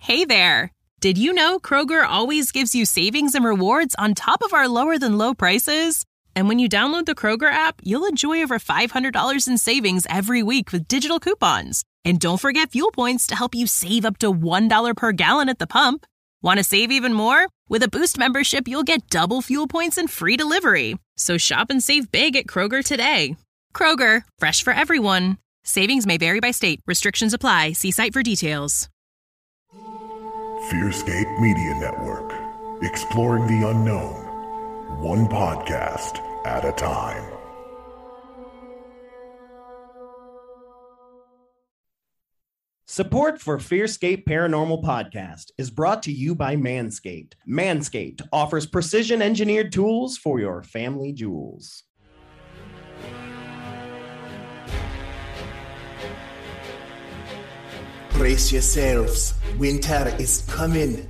Hey there! Did you know Kroger always gives you savings and rewards on top of our lower-than-low prices? And when you download the Kroger app, you'll enjoy over $500 in savings every week with digital coupons. And don't forget fuel points to help you save up to $1 per gallon at the pump. Want to save even more? With a Boost membership, you'll get double fuel points and free delivery. So shop and save big at Kroger today. Kroger, fresh for everyone. Savings may vary by state. Restrictions apply. See site for details. Fearscape Media Network, exploring the unknown, one podcast at a time. Support for Fearscape Paranormal Podcast is brought to you by Manscaped. Manscaped offers precision-engineered tools for your family jewels. Brace yourselves. Winter is coming.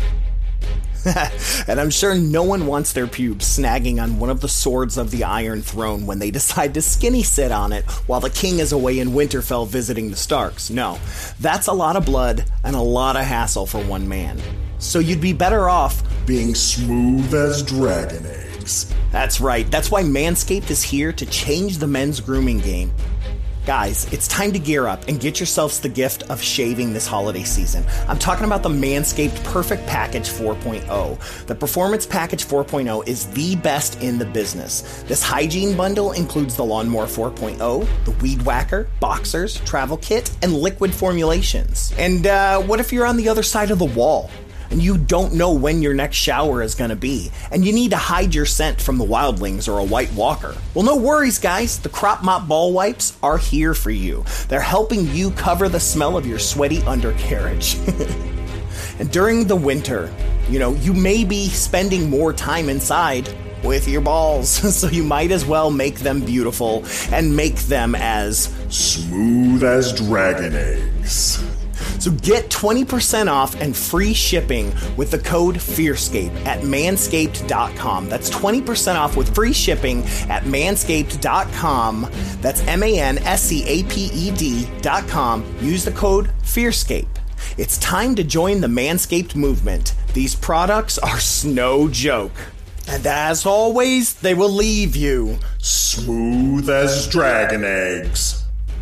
And I'm sure no one wants their pubes snagging on one of the swords of the Iron Throne when they decide to skinny sit on it while the king is away in Winterfell visiting the Starks. No, that's a lot of blood and a lot of hassle for one man. So you'd be better off being smooth as dragon eggs. That's right. That's why Manscaped is here to change the men's grooming game. Guys, it's time to gear up and get yourselves the gift of shaving this holiday season. I'm talking about the Manscaped Perfect Package 4.0. The Performance Package 4.0 is the best in the business. This hygiene bundle includes the Lawnmower 4.0, the Weed Whacker, Boxers, Travel Kit, and liquid formulations. And what if you're on the other side of the wall and you don't know when your next shower is going to be, and you need to hide your scent from the wildlings or a White Walker? Well, no worries, guys. The Crop Mop Ball Wipes are here for you. They're helping you cover the smell of your sweaty undercarriage. And during the winter, you may be spending more time inside with your balls, so you might as well make them beautiful and make them as smooth as dragon eggs. So get 20% off and free shipping with the code FEARSCAPE at manscaped.com. That's 20% off with free shipping at manscaped.com. That's manscaped.com. Use the code FEARSCAPE. It's time to join the Manscaped movement. These products are no joke. And as always, they will leave you smooth as dragon eggs.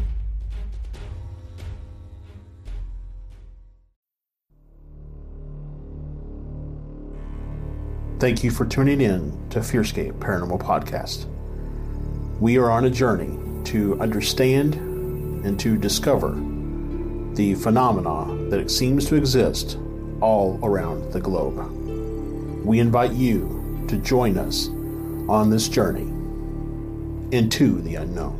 Thank you for tuning in to Fearscape Paranormal Podcast. We are on a journey to understand and to discover the phenomena that seems to exist all around the globe. We invite you to join us on this journey into the unknown.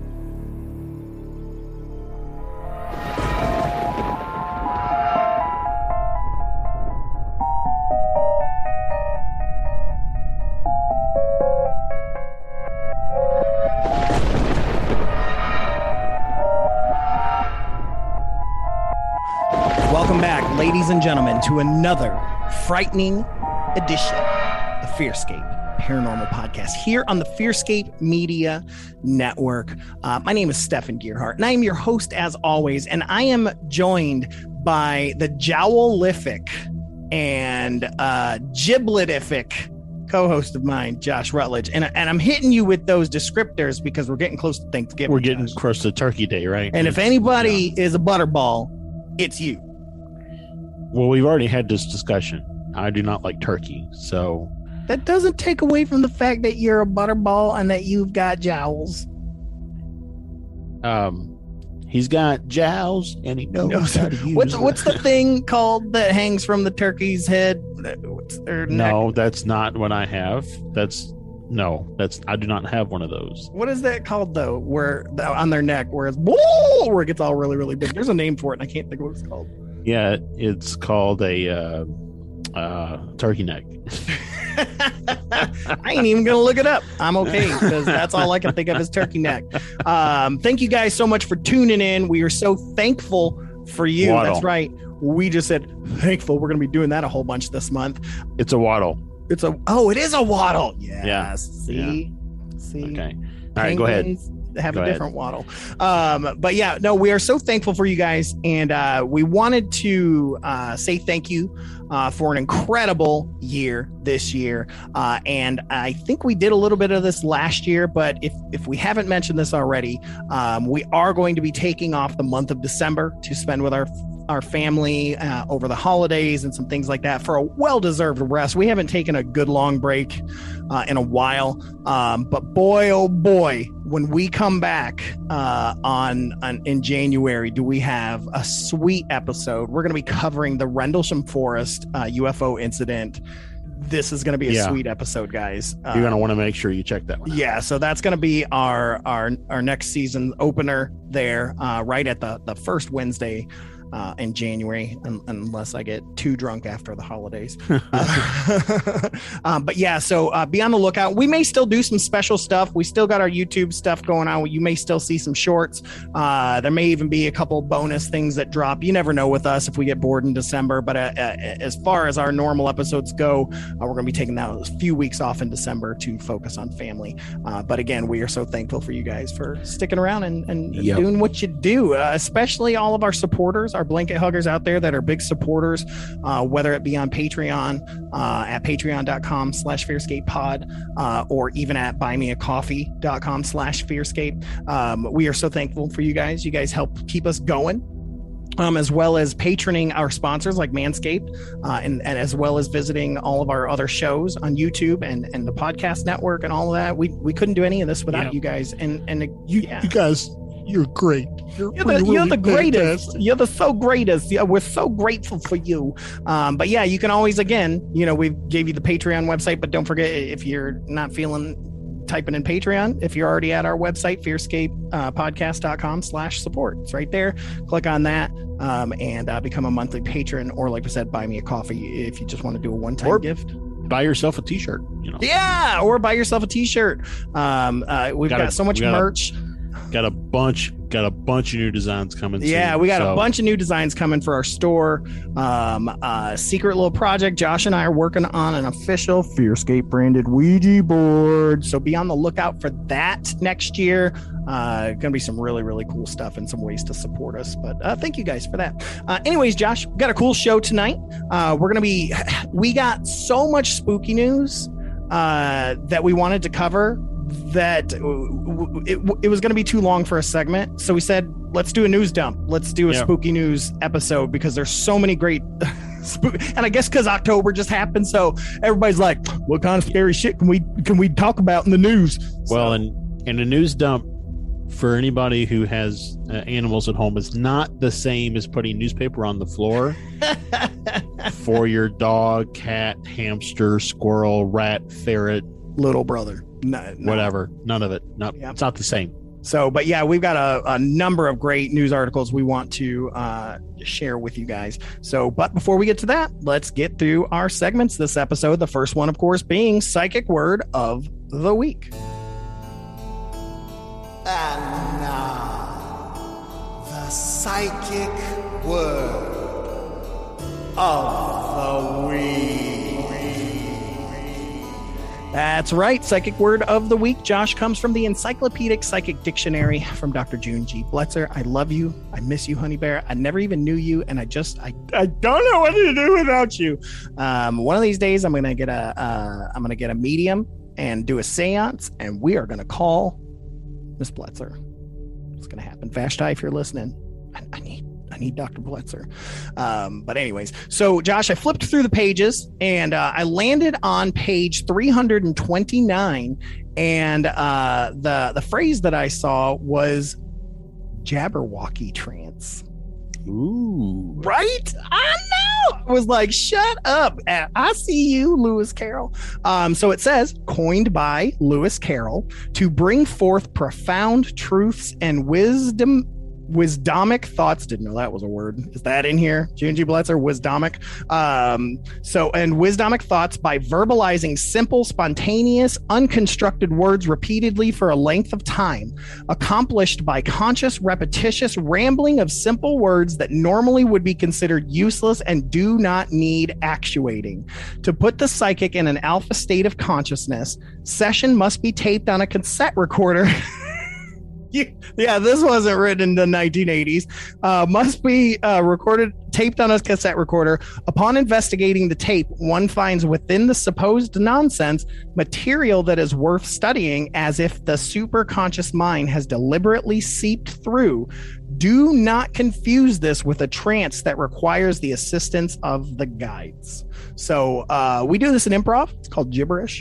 Welcome back, ladies and gentlemen, to another frightening edition of Fearscape Paranormal Podcast here on the Fearscape Media Network. My name is Stefan Gearhart, and I am your host as always, and I am joined by the jowlific and gibletific co-host of mine, Josh Rutledge, and I'm hitting you with those descriptors because we're getting close to Thanksgiving. We're getting close to Turkey Day, right? And if anybody is a butterball, it's you. Well, we've already had this discussion. I do not like turkey, so that doesn't take away from the fact that you're a butterball and that you've got jowls. He's got jowls and he knows how to use what's the thing called that hangs from the turkey's head? No, that's not what I have. I do not have one of those. What is that called though? Where on their neck, where it gets all really, really big. There's a name for it, and I can't think of what it's called. Yeah, it's called a turkey neck. I ain't even gonna look it up. I'm okay because that's all I can think of is turkey neck. Thank you guys so much for tuning in. We are so thankful for you. Waddle. That's right. We just said thankful. We're gonna be doing that a whole bunch this month. It's a waddle. It is a waddle. Yes. Yeah. See. Okay. All right, go ahead. have a different waddle. But yeah, no, we are so thankful for you guys. And we wanted to say thank you for an incredible year this year. And I think we did a little bit of this last year, but if we haven't mentioned this already, we are going to be taking off the month of December to spend with our family over the holidays and some things like that for a well-deserved rest. We haven't taken a good long break in a while, but boy, oh boy, when we come back in January, do we have a sweet episode. We're going to be covering the Rendlesham Forest UFO incident. This is going to be a sweet episode, guys. You're going to want to make sure you check that one out. Yeah, so that's going to be our next season opener there, right at the first Wednesday in January, unless I get too drunk after the holidays. But yeah, so be on the lookout. We may still do some special stuff. We still got our YouTube stuff going on. You may still see some shorts. There may even be a couple bonus things that drop. You never know with us if we get bored in December. But as far as our normal episodes go, we're going to be taking a few weeks off in December to focus on family. But again, we are so thankful for you guys for sticking around and doing what you do, especially all of our supporters, our blanket huggers out there that are big supporters, whether it be on Patreon at patreon.com/fearscapepod or even at buymeacoffee.com/fearscape. We are so thankful for you guys. You guys help keep us going. As well as patroning our sponsors like Manscaped, and as well as visiting all of our other shows on YouTube and the podcast network and all of that. We couldn't do any of this without you guys. And you guys, you're great. You're the greatest. Fantastic. You're the so greatest. Yeah, we're so grateful for you. But yeah, you can always, again, we gave you the Patreon website, but don't forget, if you're not feeling typing in Patreon, if you're already at our website, fearscapepodcast.com/support. It's right there. Click on that and become a monthly patron, or like I said, buy me a coffee if you just want to do a one-time gift. Buy yourself a t-shirt. Yeah, or buy yourself a t-shirt. We've got so much merch. Got a bunch of new designs coming. Yeah, soon, we got a bunch of new designs coming for our store. Secret little project. Josh and I are working on an official Fearscape branded Ouija board. So be on the lookout for that next year. Gonna be some really, really cool stuff and some ways to support us. But thank you guys for that. Anyways, Josh, we got a cool show tonight. We got so much spooky news that we wanted to cover that it was going to be too long for a segment. So we said, let's do a news dump. Let's do a spooky news episode, because there's so many great and I guess because October just happened, so everybody's like, what kind of scary shit can we talk about in the news? Well, and a news dump for anybody who has animals at home is not the same as putting newspaper on the floor for your dog, cat, hamster, squirrel, rat, ferret, little brother. No. Whatever. None of it. No, It's not the same. So, but yeah, we've got a number of great news articles we want to share with you guys. So, but before we get to that, let's get through our segments this episode. The first one, of course, being Psychic Word of the Week. And now, the Psychic Word of the Week. That's right. Psychic Word of the Week, Josh, comes from the Encyclopedic Psychic Dictionary from Dr. June G. Blitzer. I love you. I miss you, Honey Bear. I never even knew you, and I don't know what to do without you. One of these days, I'm gonna get a medium and do a seance, and we are gonna call Miss Blitzer. It's gonna happen. Vashti, if you're listening, I need Dr. Blitzer. But anyways, so Josh, I flipped through the pages and I landed on page 329, and the phrase that I saw was Jabberwocky trance. Ooh. Right? I know. I was like, shut up. I see you, Lewis Carroll. So it says, coined by Lewis Carroll to bring forth profound truths and wisdomic thoughts. Didn't know that was a word. Is that in here? G&G Blitzer, wisdomic. And wisdomic thoughts by verbalizing simple, spontaneous, unconstructed words repeatedly for a length of time, accomplished by conscious, repetitious rambling of simple words that normally would be considered useless and do not need actuating. To put the psychic in an alpha state of consciousness, session must be taped on a cassette recorder Yeah, this wasn't written in the 1980s. Must be recorded, taped on a cassette recorder. Upon investigating the tape, one finds within the supposed nonsense material that is worth studying, as if the superconscious mind has deliberately seeped through. Do not confuse this with a trance that requires the assistance of the guides. So we do this in improv. It's called gibberish.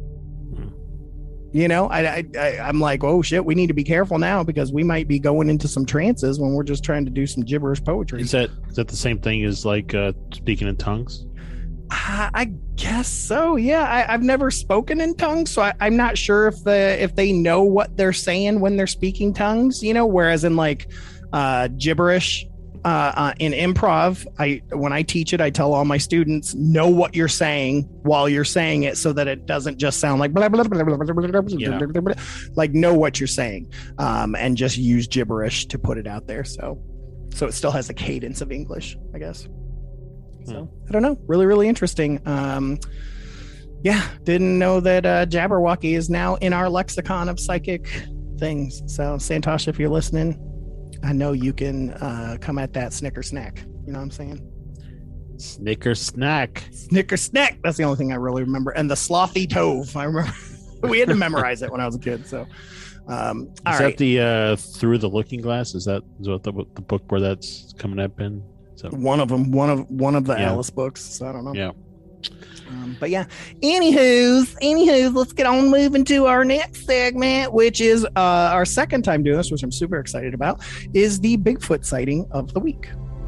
You know, I'm like, oh shit, we need to be careful now because we might be going into some trances when we're just trying to do some gibberish poetry. Is that the same thing as like speaking in tongues? I guess so. Yeah, I've never spoken in tongues, so I'm not sure if they know what they're saying when they're speaking tongues. You know, whereas in like gibberish. In improv, when I teach it, I tell all my students, know what you're saying while you're saying it so that it doesn't just sound like blah, blah, blah, blah, blah, blah, blah, Yeah. blah, blah, blah. Like know what you're saying, and just use gibberish to put it out there. So it still has a cadence of English, I guess. So I don't know. Really, really interesting. Yeah, didn't know that Jabberwocky is now in our lexicon of psychic things. So Santosh, if you're listening, I know you can come at that Snicker snack. You know what I'm saying? Snicker snack. Snicker snack. That's the only thing I really remember. And the slothy tove. I remember we had to memorize it when I was a kid. So, all Is right. that the Through the Looking Glass? Is what the book where that's coming up in? So One of them, one of the Yeah. Alice books. So I don't know. yeah. But yeah, anywho's, let's get on moving to our next segment, which is our second time doing this, which I'm super excited about, is the Bigfoot sighting of the week.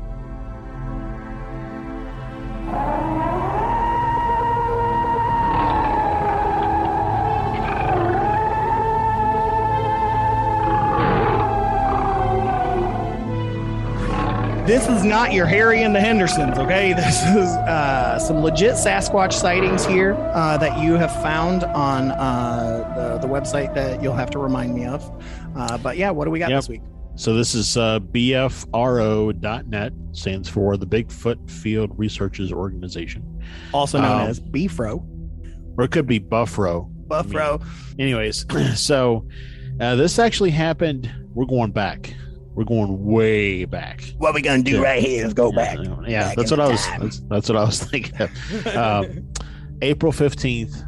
This is not your Harry and the Hendersons, okay? This is some legit Sasquatch sightings here that you have found on the website that you'll have to remind me of. But yeah, what do we got this week? So this is BFRO.net, stands for the Bigfoot Field Researchers Organization. Also known as BFRO. Or it could be Buffro. Buffro. Anyways, so this actually happened. We're going back. We're going way back. What we gonna do right here is go back. Yeah, back that's in what I the was. time. That's what I was thinking of. April 15th,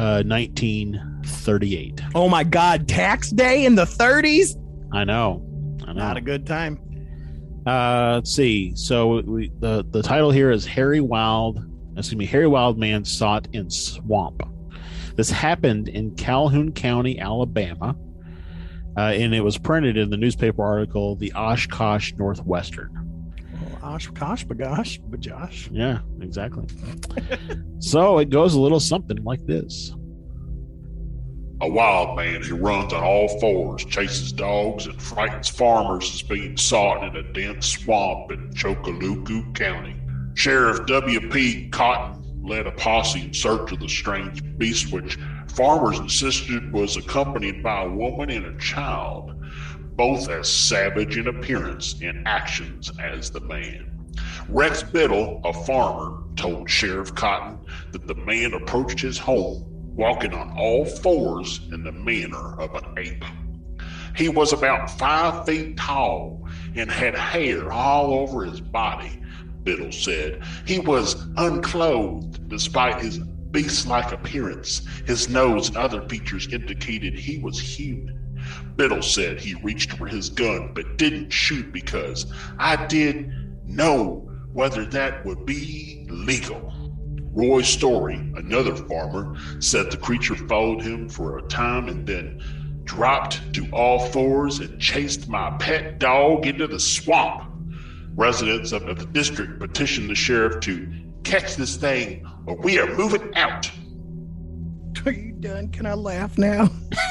1938. Oh my God, tax day in the 30s? I know. Not a good time. Let's see. So the title here is Harry Wildman Sought in Swamp. This happened in Calhoun County, Alabama. And it was printed in the newspaper article, the Oshkosh Northwestern. Oshkosh, bagosh, bajosh. Yeah, exactly. So it goes a little something like this. A wild man who runs on all fours, chases dogs, and frightens farmers is being sought in a dense swamp in Chocolooco County. Sheriff W.P. Cotton led a posse in search of the strange beast, which farmers insisted was accompanied by a woman and a child, both as savage in appearance and actions as the man. Rex Biddle, a farmer, told Sheriff Cotton that the man approached his home walking on all fours in the manner of an ape. He was about 5 feet tall and had hair all over his body, Biddle said. He was unclothed despite his beast-like appearance. His nose and other features indicated he was human. Biddle said he reached for his gun but didn't shoot because I didn't know whether that would be legal. Roy Story, another farmer, said the creature followed him for a time and then dropped to all fours and chased my pet dog into the swamp. Residents of the district petitioned the sheriff to catch this thing or we are moving out. Are you done? Can I laugh now?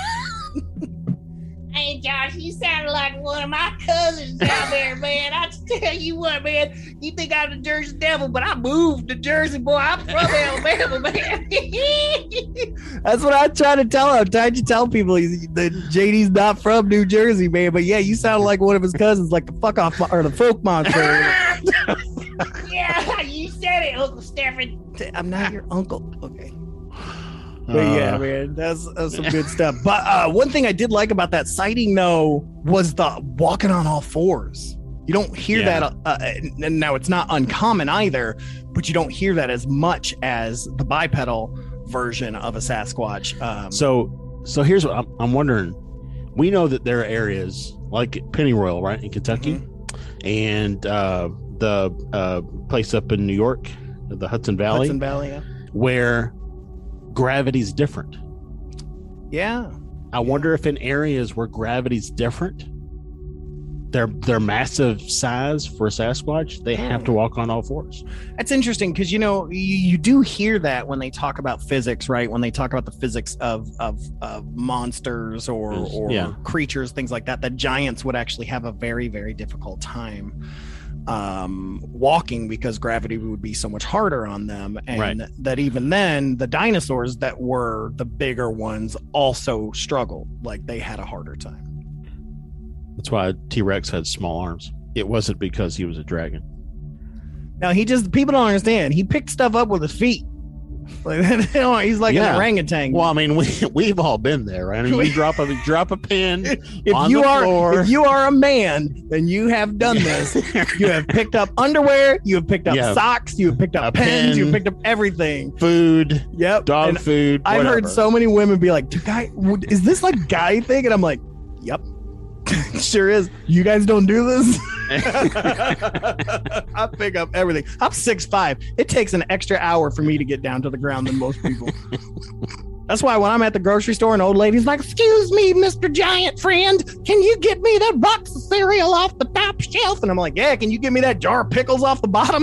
Hey, Josh, you sound like one of my cousins out there, man. I tell you what, man. You think I'm the Jersey Devil, but I moved to Jersey, boy. I'm from Alabama, man. That's what I try to tell him. I tried to tell people that JD's not from New Jersey, man. But yeah, you sound like one of his cousins, like the fuck off or the folk monster. Yeah, you said it, Uncle Stephen. I'm not your uncle. Okay. But yeah, man, that's some good stuff. But one thing I did like about that sighting, though, was the walking on all fours. You don't hear that. Now, it's not uncommon either, but you don't hear that as much as the bipedal version of a Sasquatch. So here's what I'm wondering. We know that there are areas like Pennyroyal, right, in Kentucky, and the place up in New York, the Hudson Valley, where gravity's different. Yeah. I wonder if in areas where gravity's different, their massive size for a Sasquatch, they have to walk on all fours. That's interesting because, you do hear that when they talk about physics, right? When they talk about the physics of monsters or creatures, things like that, that giants would actually have a very, very difficult time walking because gravity would be so much harder on them. And that even then, the dinosaurs that were the bigger ones also struggled. Like they had a harder time. That's why T-Rex had small arms. It wasn't because he was a dragon. No, people don't understand. He picked stuff up with his feet. Like, he's like an orangutan. Well, I mean, we've all been there, right? I mean, you drop a pin on the floor. If you are a man, then you have done this. You have picked up underwear. You have picked up socks. You have picked up pens. You have picked up everything. Food. Yep. Dog food. I've heard so many women be like, "Guy, is this like guy thing?" And I'm like, "Yep." Sure is. You guys don't do this. I pick up everything. I'm 6'5". It takes an extra hour for me to get down to the ground than most people. That's why when I'm at the grocery store, an old lady's like, "Excuse me, Mr. Giant Friend, can you get me that box of cereal off the top shelf?" And I'm like, "Yeah, can you get me that jar of pickles off the bottom?"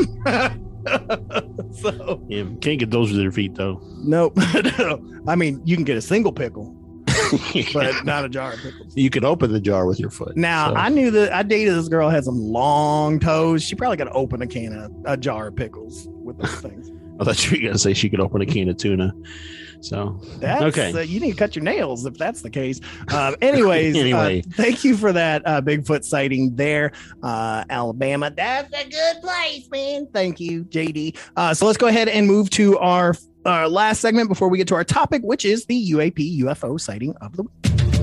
Can't get those with your feet though. Nope. I mean, you can get a single pickle. But not a jar of pickles. You could open the jar with your foot. Now, I knew that I dated this girl had some long toes. She probably could open a jar of pickles with those things. I thought you were going to say she could open a can of tuna. So, okay. You need to cut your nails if that's the case. Anyway, thank you for that Bigfoot sighting there, Alabama. That's a good place, man. Thank you, JD. So let's go ahead and move to our last segment before we get to our topic, which is the UAP UFO sighting of the week.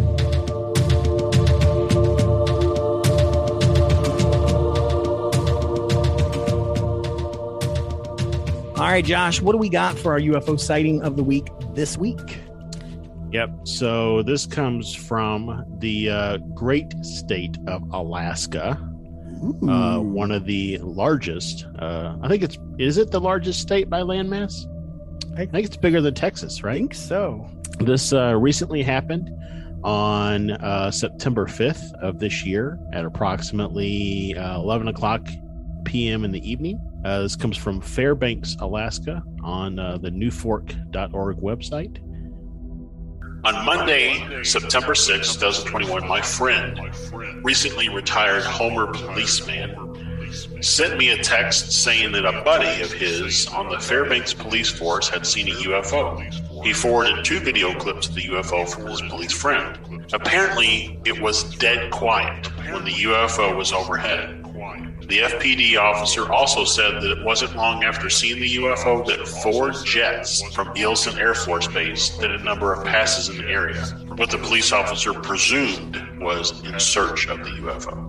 All right, Josh, what do we got for our UFO sighting of the week this week? Yep. So this comes from the great state of Alaska. One of the largest. I think is it the largest state by landmass? I think it's bigger than Texas, right? I think so. This recently happened on September 5th of this year at approximately 11 o'clock p.m. in the evening. This comes from Fairbanks, Alaska on the newfork.org website. On Monday, September 6, 2021, my friend, recently retired Homer policeman, sent me a text saying that a buddy of his on the Fairbanks police force had seen a UFO. He forwarded 2 video clips of the UFO from his police friend. Apparently, it was dead quiet when the UFO was overhead. The FPD officer also said that it wasn't long after seeing the UFO that 4 jets from Eielson Air Force Base did a number of passes in the area. What the police officer presumed was in search of the UFO.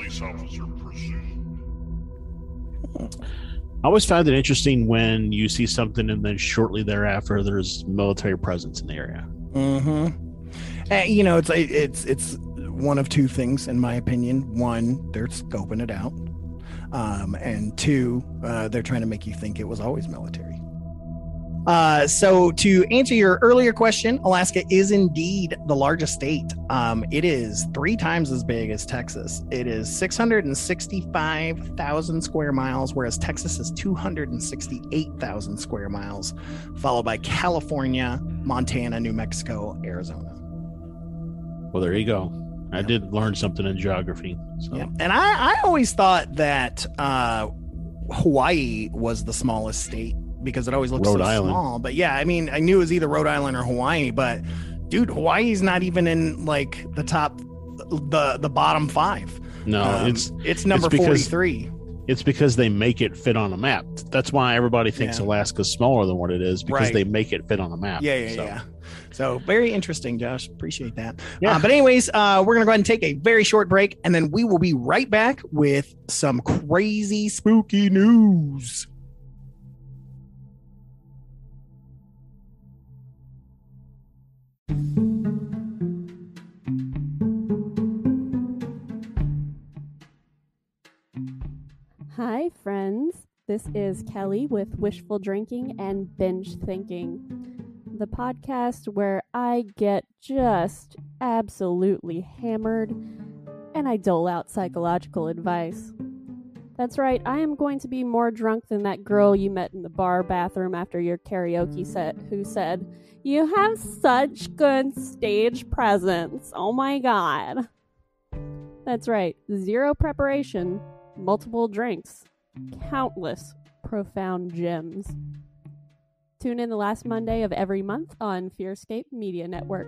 I always find it interesting when you see something and then shortly thereafter there's military presence in the area. It's one of 2 things in my opinion. One, they're scoping it out. And 2, they're trying to make you think it was always military. So to answer your earlier question, Alaska is indeed the largest state. It is 3 times as big as Texas. It is 665,000 square miles, whereas Texas is 268,000 square miles, followed by California, Montana, New Mexico, Arizona. Well, there you go. I did learn something in geography. So. Yeah. And I always thought that Hawaii was the smallest state because it always looks so small. But yeah, I mean, I knew it was either Rhode Island or Hawaii, but dude, Hawaii's not even in like the top, the bottom 5. No, it's number 43. It's because they make it fit on a map. That's why everybody thinks Alaska's smaller than what it is, because they make it fit on a map. Yeah. So very interesting, Josh. Appreciate that. Yeah. But anyways, we're going to go ahead and take a very short break, and then we will be right back with some crazy, spooky news. Hi, friends. This is Kelly with Wishful Drinking and Binge Thinking, the podcast where I get just absolutely hammered and I dole out psychological advice. That's right, I am going to be more drunk than that girl you met in the bar bathroom after your karaoke set who said, "You have such good stage presence. Oh my God." That's right, 0 preparation, multiple drinks, countless profound gems. Tune in the last Monday of every month on Fearscape Media Network.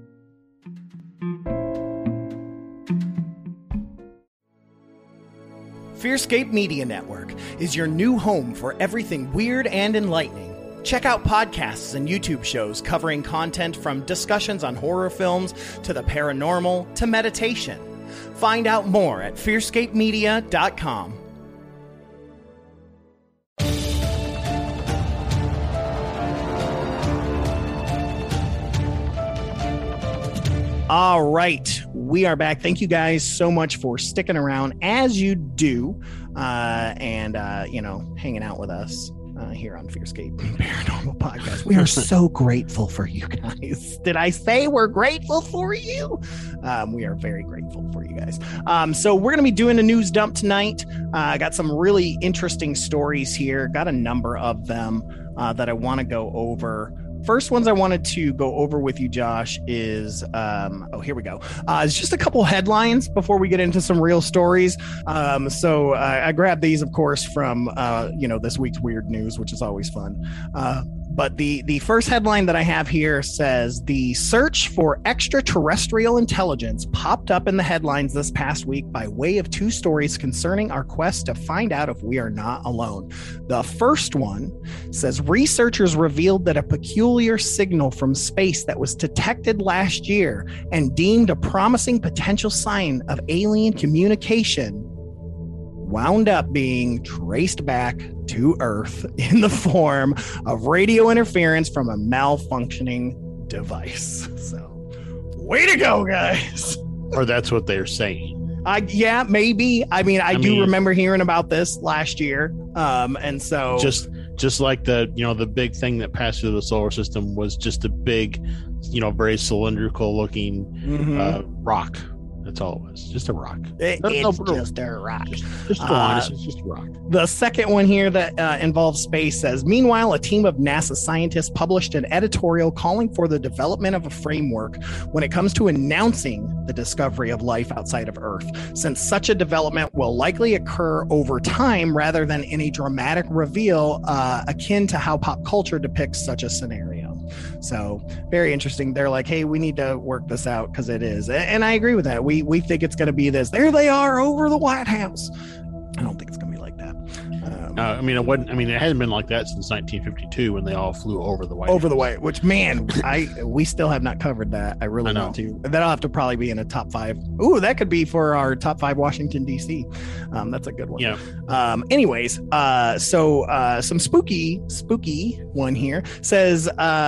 Fearscape Media Network is your new home for everything weird and enlightening. Check out podcasts and YouTube shows covering content from discussions on horror films to the paranormal to meditation. Find out more at fearscapemedia.com. All right, we are back. Thank you guys so much for sticking around as you do, and hanging out with us here on Fearscape Paranormal Podcast. We are so grateful for you guys. Did I say we're grateful for you? We are very grateful for you guys. So we're going to be doing a news dump tonight. I got some really interesting stories here. Got a number of them that I want to go over. First ones I wanted to go over with you, Josh, is here we go. It's just a couple headlines before we get into some real stories. So I grabbed these, of course, from this week's weird news, which is always fun. But the first headline that I have here says the search for extraterrestrial intelligence popped up in the headlines this past week by way of 2 stories concerning our quest to find out if we are not alone. The first one says researchers revealed that a peculiar signal from space that was detected last year and deemed a promising potential sign of alien communication wound up being traced back to Earth in the form of radio interference from a malfunctioning device. So, way to go, guys. Or that's what they're saying. Yeah, maybe. I mean, I do remember hearing about this last year. And so just like the big thing that passed through the solar system was just a big, very cylindrical looking rock. That's all it was. Just a rock. It's just a rock. Just go on. It's just a rock. The second one here that involves space says, meanwhile, a team of NASA scientists published an editorial calling for the development of a framework when it comes to announcing the discovery of life outside of Earth, since such a development will likely occur over time rather than in a dramatic reveal akin to how pop culture depicts such a scenario. So very interesting. They're like, hey, we need to work this out because it is. And I agree with that. We think it's going to be this. There they are over the White House. I don't think it's going to be like that. It wasn't. It hasn't been like that since 1952 when they all flew over the White House. Which, man, we still have not covered that. I really want to. That'll have to probably be in a top 5. Ooh, that could be for our top 5 Washington D.C. That's a good one. Yeah. Anyways, so some spooky one here says.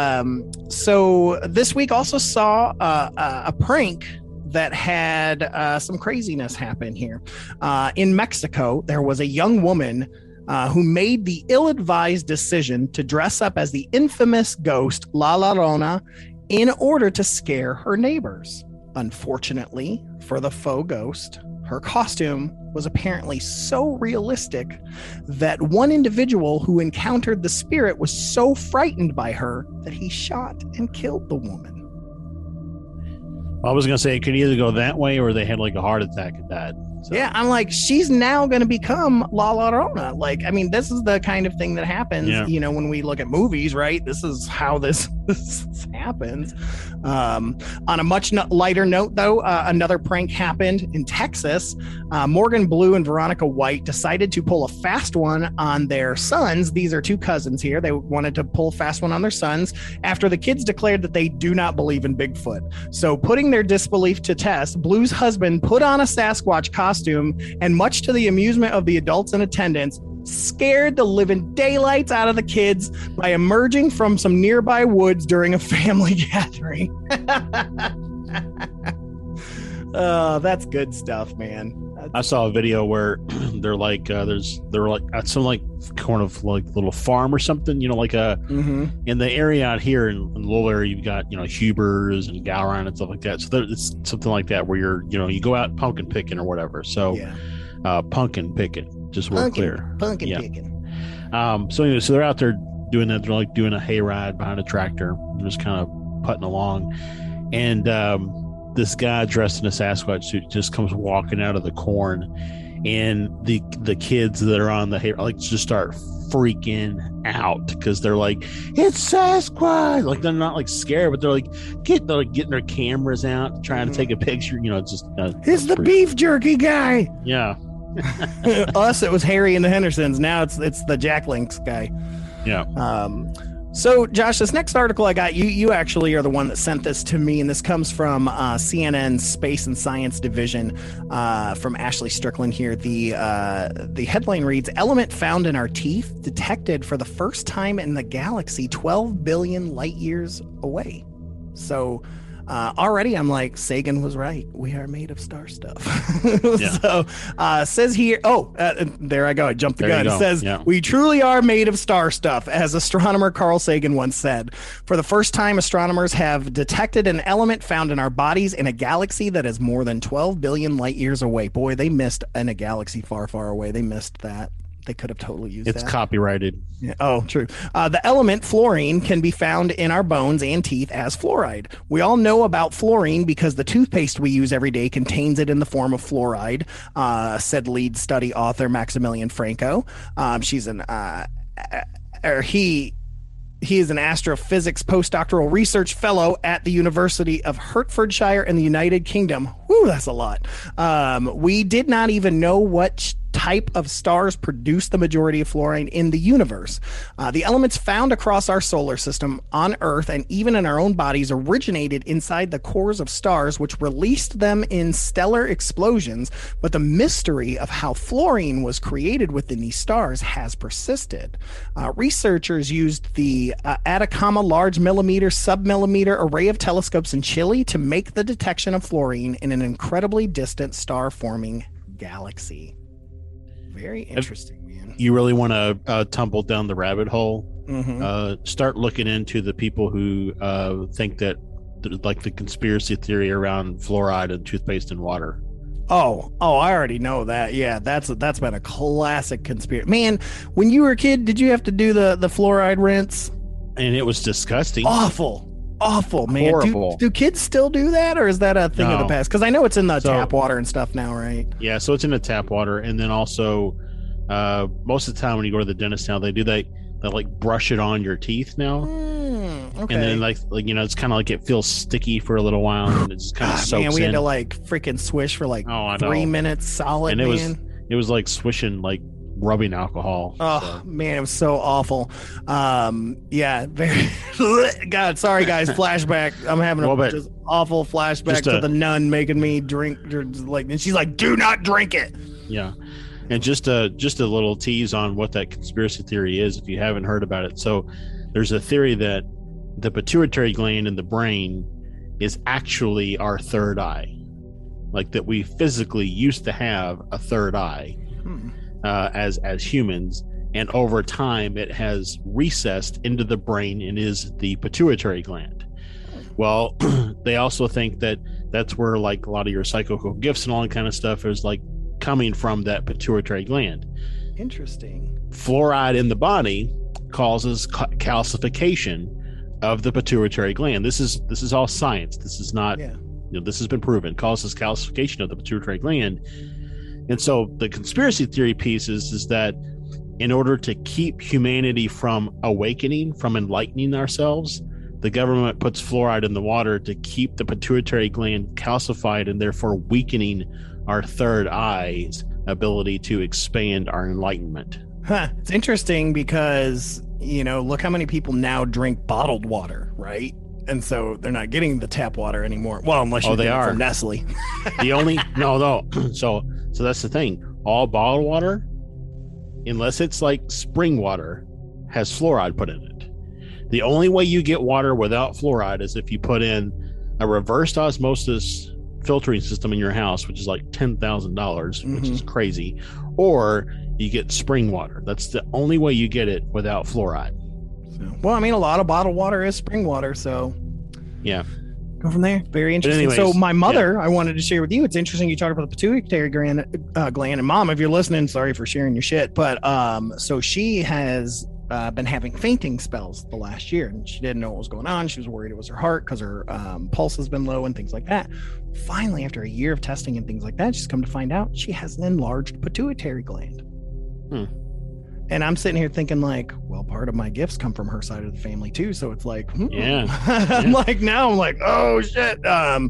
So this week also saw a prank that had some craziness happen here. In Mexico, there was a young woman who made the ill-advised decision to dress up as the infamous ghost La Llorona in order to scare her neighbors. Unfortunately for the faux ghost, her costume was apparently so realistic that one individual who encountered the spirit was so frightened by her that he shot and killed the woman. I was going to say it could either go that way or they had like a heart attack and died. So. Yeah, I'm like, she's now going to become La Llorona. Like, this is the kind of thing that happens, when we look at movies, right? This is how this This happens. On a much lighter note, though, another prank happened in Texas. Morgan Blue and Veronica White decided to pull a fast one on their sons. These are two cousins here. They wanted to pull a fast one on their sons after the kids declared that they do not believe in Bigfoot. So, putting their disbelief to test, Blue's husband put on a Sasquatch costume and, much to the amusement of the adults in attendance, scared the living daylights out of the kids by emerging from some nearby woods during a family gathering. Oh, that's good stuff, man. I saw a video where they're like, they're like at some like kind of like little farm or something, you know, like in the area out here in Louisville area, you've got, you know, Huber's and Gowron and stuff like that. So it's something like that where you're, you know, you go out pumpkin picking or whatever. So pumpkin picking. Just so we're clear. Pumpkin picking. So anyway, so they're out there doing that. They're like doing a hayride behind a tractor, just kind of putting along. And this guy dressed in a Sasquatch suit just comes walking out of the corn, and the kids that are on the hay like just start freaking out because they're like, it's Sasquatch. Like they're not like scared, but they're like getting their cameras out, trying to take a picture. You know, it's just it's the beef jerky guy. Yeah. Us, it was Harry and the Hendersons. Now it's the Jack Links guy. Yeah. So Josh, this next article I got, you actually are the one that sent this to me, and this comes from CNN's Space and Science Division, from Ashley Strickland here. The headline reads, "Element found in our teeth detected for the first time in the galaxy 12 billion light years away." So already I'm like, Sagan was right. We are made of star stuff. So says here, there I go. I jumped the gun. It says, we truly are made of star stuff, as astronomer Carl Sagan once said. For the first time, astronomers have detected an element found in our bodies in a galaxy that is more than 12 billion light years away. Boy, they missed in a galaxy far, far away. They missed that. They could have totally used that. It's copyrighted. Yeah. Oh, true. The element fluorine can be found in our bones and teeth as fluoride. We all know about fluorine because the toothpaste we use every day contains it in the form of fluoride, said lead study author Maximilian Franco. She's an he is an astrophysics postdoctoral research fellow at the University of Hertfordshire in the United Kingdom. Whew, that's a lot. We did not even know what type of stars produce the majority of fluorine in the universe. The elements found across our solar system, on Earth, and even in our own bodies originated inside the cores of stars, which released them in stellar explosions. But the mystery of how fluorine was created within these stars has persisted. Researchers used the Atacama Large Millimeter Submillimeter Array of telescopes in Chile to make the detection of fluorine in an incredibly distant star-forming galaxy. Very interesting, man. You really want to tumble down the rabbit hole? Start looking into the people who think that, like the conspiracy theory around fluoride and toothpaste and water. Oh, I already know that. Yeah, that's been a classic conspiracy. Man, when you were a kid, did you have to do the fluoride rinse? And it was disgusting. Awful, man. Horrible. Do kids still do that, or is that a thing of the past? Because I know it's in the tap water and stuff now, right? Yeah, so it's in the tap water, and then also most of the time when you go to the dentist now, they like brush it on your teeth now. Okay. And then like you know, it's kind of like it feels sticky for a little while, and it just kind of soaks in. Man, we had to like freaking swish for like 3 minutes solid, and it was like swishing like rubbing alcohol. Man, it was so awful. Yeah, very God, sorry guys, flashback. I'm having a just awful flashback to the nun making me drink, like, and she's like, do not drink it. Yeah. And just a little tease on what that conspiracy theory is if you haven't heard about it. So there's a theory that the pituitary gland in the brain is actually our third eye, like that we physically used to have a third eye. As humans, and over time it has recessed into the brain and is the pituitary gland. Well, they also think that that's where like a lot of your psychical gifts and all that kind of stuff is like coming from that pituitary gland. Interesting. Fluoride in the body causes calcification of the pituitary gland. This is all science. This is not, this has been proven, causes calcification of the pituitary gland. And so the conspiracy theory piece is that in order to keep humanity from awakening, from enlightening ourselves, the government puts fluoride in the water to keep the pituitary gland calcified and therefore weakening our third eye's ability to expand our enlightenment. It's interesting because, look how many people now drink bottled water, right? And so they're not getting the tap water anymore. Well, unless you get it from Nestle. No. So that's the thing. All bottled water, unless it's like spring water, has fluoride put in it. The only way you get water without fluoride is if you put in a reversed osmosis filtering system in your house, which is like $10,000, which is crazy, or you get spring water. That's the only way you get it without fluoride. Well, I mean, a lot of bottled water is spring water, so yeah. Go from there. Very interesting. Anyways, so my mother, I wanted to share with you. It's interesting you talked about the pituitary gland. And Mom, if you're listening, sorry for sharing your shit. But so she has been having fainting spells the last year, and she didn't know what was going on. She was worried it was her heart because her pulse has been low and things like that. Finally, after a year of testing and things like that, she's come to find out she has an enlarged pituitary gland. And I'm sitting here thinking like, well, part of my gifts come from her side of the family too. So it's like, I'm like, oh shit.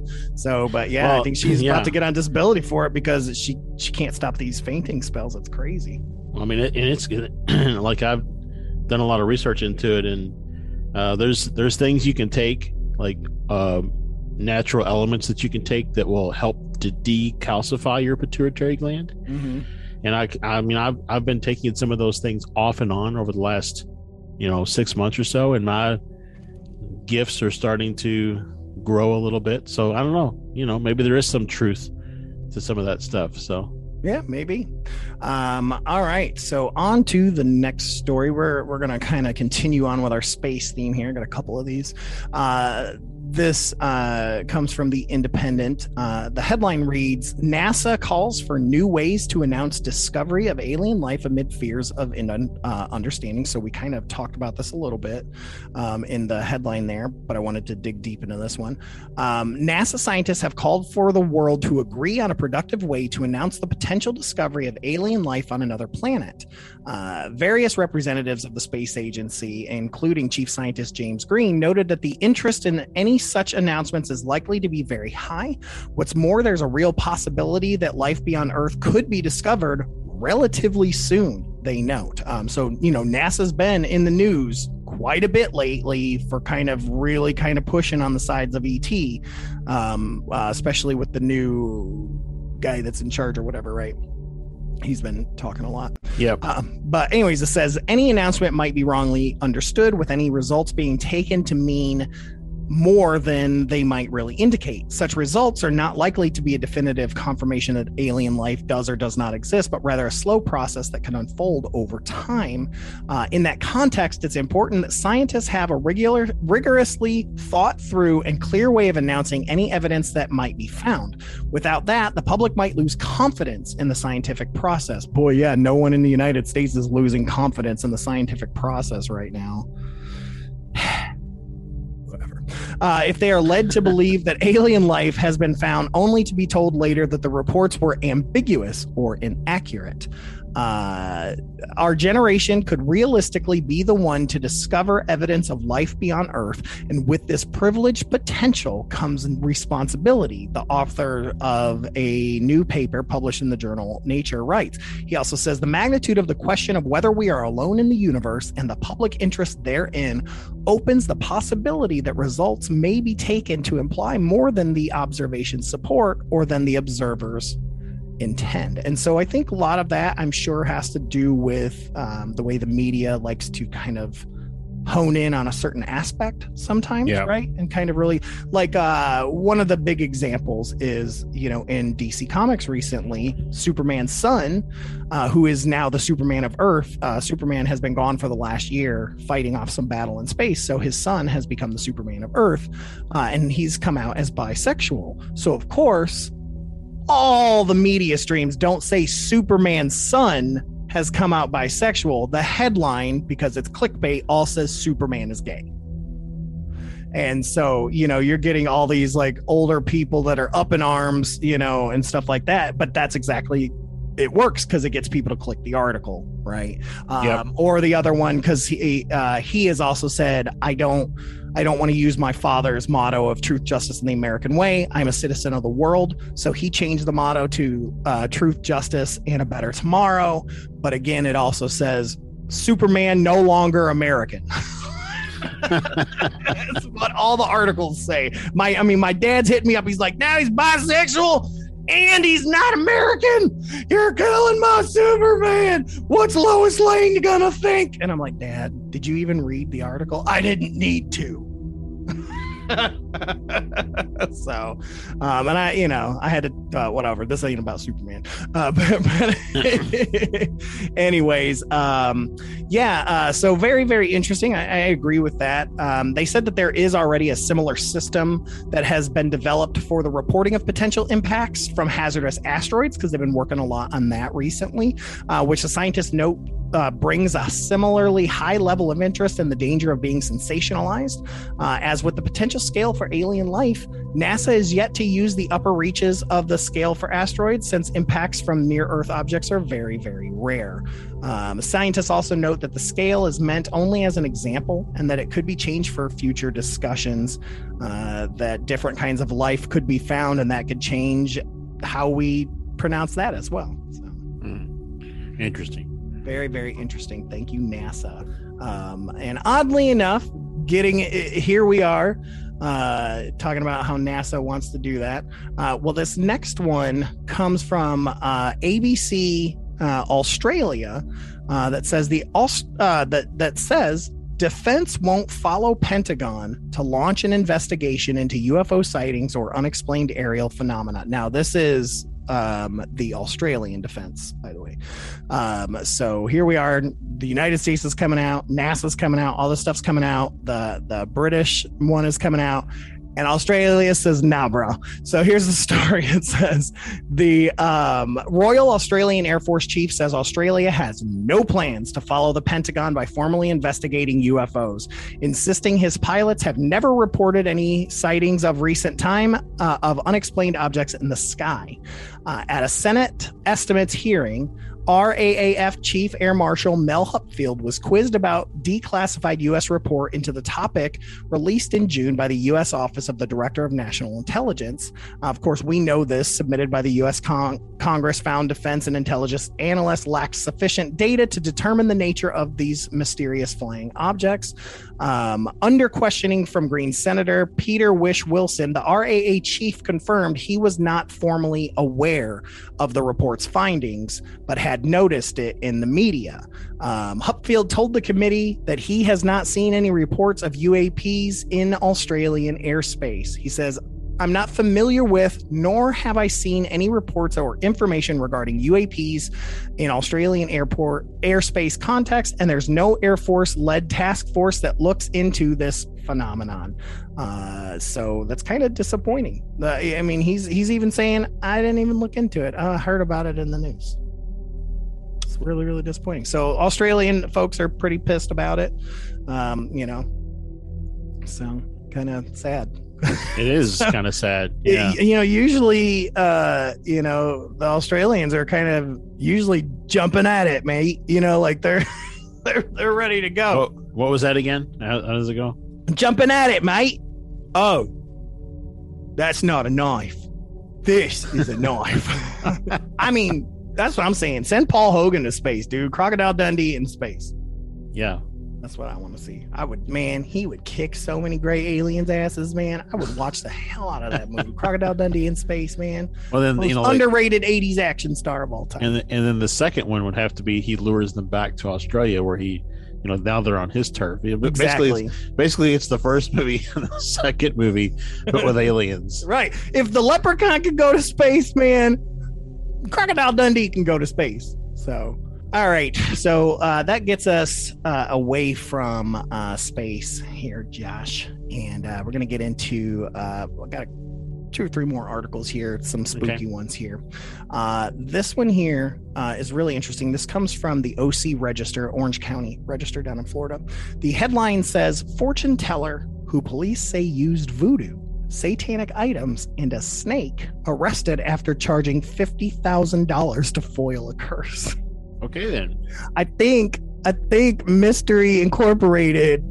I think she's about to get on disability for it because she can't stop these fainting spells. It's crazy. I mean, it's like I've done a lot of research into it, and there's things you can take, like natural elements that you can take that will help to decalcify your pituitary gland. And I mean, I've been taking some of those things off and on over the last, 6 months or so, and my gifts are starting to grow a little bit. So I don't know, maybe there is some truth to some of that stuff. So yeah, maybe. All right. So on to the next story. We're going to kind of continue on with our space theme here. Got a couple of these. This comes from The Independent. The headline reads, NASA calls for new ways to announce discovery of alien life amid fears of understanding. So we kind of talked about this a little bit in the headline there, but I wanted to dig deep into this one. NASA scientists have called for the world to agree on a productive way to announce the potential discovery of alien life on another planet. Various representatives of the space agency, including Chief Scientist James Green, noted that the interest in any such announcements is likely to be very high. What's more, there's a real possibility that life beyond Earth could be discovered relatively soon, they note. So, NASA's been in the news quite a bit lately for kind of pushing on the sides of ET, especially with the new guy that's in charge or whatever, right? He's been talking a lot. Yep. But anyways, it says any announcement might be wrongly understood, with any results being taken to mean more than they might really indicate. Such results are not likely to be a definitive confirmation that alien life does or does not exist, but rather a slow process that can unfold over time. In that context, it's important that scientists have a rigorously thought through and clear way of announcing any evidence that might be found. Without that, the public might lose confidence in the scientific process. Boy, yeah, no one in the United States is losing confidence in the scientific process right now. If they are led to believe that alien life has been found, only to be told later that the reports were ambiguous or inaccurate. Our generation could realistically be the one to discover evidence of life beyond Earth, and with this privileged potential comes responsibility, the author of a new paper published in the journal Nature writes. He also says the magnitude of the question of whether we are alone in the universe and the public interest therein opens the possibility that results may be taken to imply more than the observations support or than the observers intend. And so I think a lot of that, I'm sure, has to do with the way the media likes to kind of hone in on a certain aspect sometimes, right? And kind of really, like, one of the big examples is, in DC Comics recently, Superman's son, who is now the Superman of Earth. Superman has been gone for the last year fighting off some battle in space, so his son has become the Superman of Earth, and he's come out as bisexual. So of course, all the media streams don't say Superman's son has come out bisexual. The headline, because it's clickbait, all says Superman is gay. And so, you're getting all these like older people that are up in arms, and stuff like that. But that's exactly, it works because it gets people to click the article, right? Or the other one, because he has also said, I don't I don't want to use my father's motto of truth, justice, and the American way. I'm a citizen of the world. So he changed the motto to truth, justice, and a better tomorrow. But again, it also says Superman no longer American. That's what all the articles say. My dad's hitting me up. He's like, now he's bisexual and he's not American. You're killing my Superman. What's Lois Lane gonna think? And I'm like, Dad, did you even read the article? I didn't need to. So, and I had to, whatever, this ain't about Superman. But anyways, so very, very interesting. I agree with that. They said that there is already a similar system that has been developed for the reporting of potential impacts from hazardous asteroids, because they've been working a lot on that recently, which the scientists note brings a similarly high level of interest in the danger of being sensationalized. As with the potential scale for alien life, NASA is yet to use the upper reaches of the scale for asteroids, since impacts from near-Earth objects are very, very rare. Scientists also note that the scale is meant only as an example, and that it could be changed for future discussions, that different kinds of life could be found, and that could change how we pronounce that as well. So. Interesting. Very, very interesting. Thank you, NASA. And oddly enough, here we are talking about how NASA wants to do that. Well, this next one comes from ABC Australia, that says that says defense won't follow Pentagon to launch an investigation into UFO sightings or unexplained aerial phenomena. Now, this is the Australian defense, by the way. So here we are. The United States is coming out, NASA's coming out, all this stuff's coming out. The British one is coming out, and Australia says, nah, bro. So here's the story. It says the Royal Australian Air Force Chief says Australia has no plans to follow the Pentagon by formally investigating UFOs, insisting his pilots have never reported any sightings of recent time of unexplained objects in the sky. At a Senate estimates hearing, RAAF Chief Air Marshal Mel Hupfield was quizzed about declassified U.S. report into the topic released in June by the U.S. Office of the Director of National Intelligence. Of course, we know this, submitted by the U.S. Congress, found defense and intelligence analysts lacked sufficient data to determine the nature of these mysterious flying objects. Under questioning from Green Senator Peter Wilson, the RAA chief confirmed he was not formally aware of the report's findings, but had noticed it in the media. Hupfield told the committee that he has not seen any reports of UAPs in Australian airspace. He says, I'm not familiar with, nor have I seen any reports or information regarding UAPs in Australian airspace context, and there's no Air Force-led task force that looks into this phenomenon. So that's kind of disappointing. He's even saying, I didn't even look into it. I heard about it in the news. It's really, really disappointing. So Australian folks are pretty pissed about it. So kind of sad. It is kind of sad. Yeah. Usually, the Australians are kind of usually jumping at it, mate. Like they're ready to go. What was that again? How does it go? Jumping at it, mate. Oh, that's not a knife. This is a knife. That's what I'm saying. Send Paul Hogan to space, dude. Crocodile Dundee in space. Yeah. That's what I want to see. He would kick so many gray aliens' asses, man. I would watch the hell out of that movie. Crocodile Dundee in space, man. Well, then, underrated 80s action star of all time. And then the second one would have to be he lures them back to Australia, where he, now they're on his turf. Exactly. Basically, it's the first movie and the second movie, but with aliens. Right. If the Leprechaun could go to space, man, Crocodile Dundee can go to space. So... all right, so that gets us away from space here, Josh, and we're going to get into I've got 2 or 3 more articles here, some spooky ones here. This one here is really interesting. This comes from the OC Register, Orange County Register down in Florida. The headline says, fortune teller who police say used voodoo, satanic items, and a snake arrested after charging $50,000 to foil a curse. Okay, then. I think Mystery Incorporated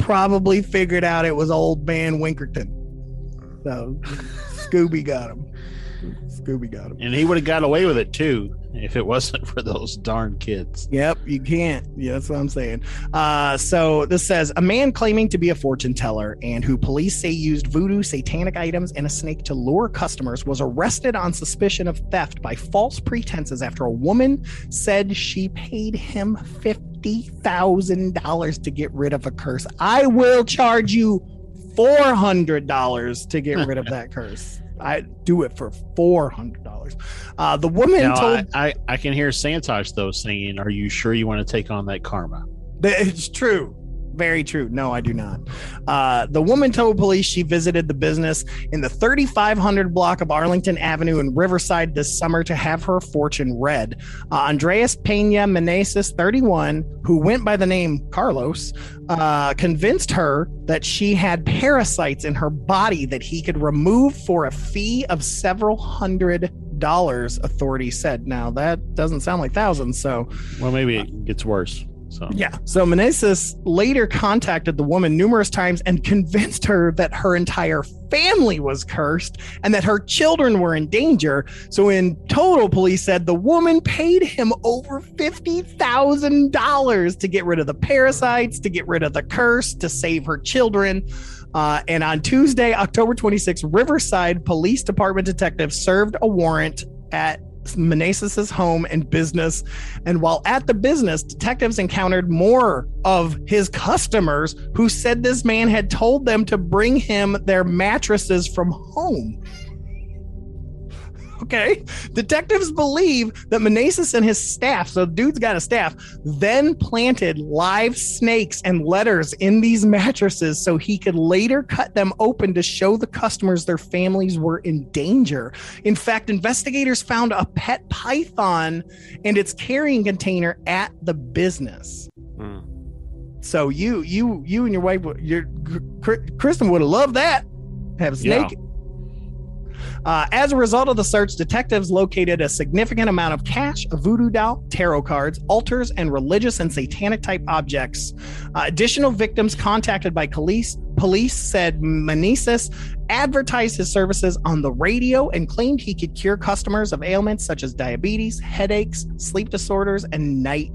probably figured out it was old man Winkerton. So Scooby got him. And he would have got away with it too if it wasn't for those darn kids. Yep, you can't. Yeah, that's what I'm saying. So this says a man claiming to be a fortune teller and who police say used voodoo, satanic items, and a snake to lure customers was arrested on suspicion of theft by false pretenses after a woman said she paid him $50,000 to get rid of a curse. I will charge you $400 to get rid of that curse. I do it for $400. The woman told I can hear Santosh though saying, "Are you sure you want to take on that karma?" It's true. Very true. No, I do not. The woman told police she visited the business in the 3500 block of Arlington Avenue in Riverside this summer to have her fortune read. Andreas Pena Meneses, 31, who went by the name Carlos, convinced her that she had parasites in her body that he could remove for a fee of several $100s, authorities said. Now, that doesn't sound like thousands, so... Well, maybe it gets worse. So Meneses later contacted the woman numerous times and convinced her that her entire family was cursed and that her children were in danger. So in total, police said the woman paid him over $50,000 to get rid of the parasites, to get rid of the curse, to save her children. And on Tuesday, October 26th, Riverside Police Department detectives served a warrant at Meneses' home and business, and while at the business, detectives encountered more of his customers who said this man had told them to bring him their mattresses from home. Okay. Detectives believe that Meneses and his staff, so dude's got a staff, then planted live snakes and letters in these mattresses so he could later cut them open to show the customers their families were in danger. In fact, investigators found a pet python and its carrying container at the business. So you and your wife, Kristen would have loved that. Have a snake. Yeah. As a result of the search, detectives located a significant amount of cash, a voodoo doll, tarot cards, altars, and religious and satanic type objects. Additional victims contacted by police said Meneses advertised his services on the radio and claimed he could cure customers of ailments such as diabetes, headaches, sleep disorders, and nightmares.